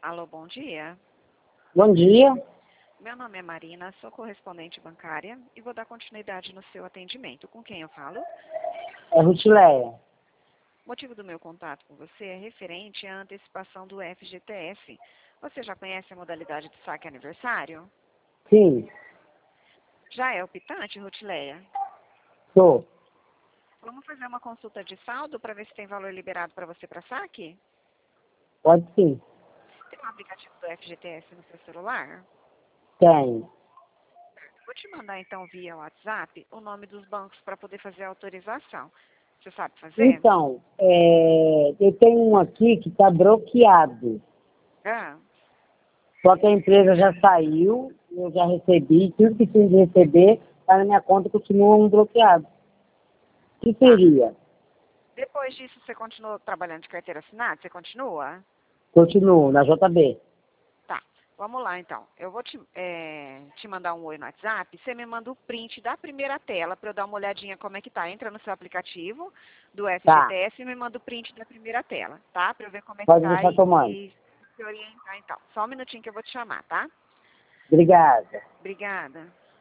Alô, bom dia. Bom dia, Meu nome é Marina, sou correspondente bancária e vou dar continuidade no seu atendimento. Com quem eu falo? é Rutileia. O motivo do meu contato com você é referente à antecipação do FGTS. Você já conhece a modalidade de saque aniversário? Sim, Já é optante, Rutileia? sou. Vamos fazer uma consulta de saldo para ver se tem valor liberado para você para saque? Pode sim. Tem um aplicativo do FGTS no seu celular? Tem. Vou te mandar então via WhatsApp o nome dos bancos para poder fazer a autorização. Você sabe fazer? Então, eu tenho um aqui que está bloqueado. Ah, Só que a empresa já saiu, eu já recebi, tudo que tinha de receber, está na minha conta, continua um bloqueado. O que tá. seria? Depois disso, você continua trabalhando de carteira assinada? Você continua? Continuo na JB. Tá. Vamos lá, então. Eu vou te mandar um oi no WhatsApp. Você me manda o print da primeira tela para eu dar uma olhadinha como é que tá. Entra no seu aplicativo do Tá, FGTS e me manda o print da primeira tela, tá? Para eu ver como é que pode tá deixar tomando. e se orientar, então. Só um minutinho que eu vou te chamar, tá? Obrigada. Obrigada.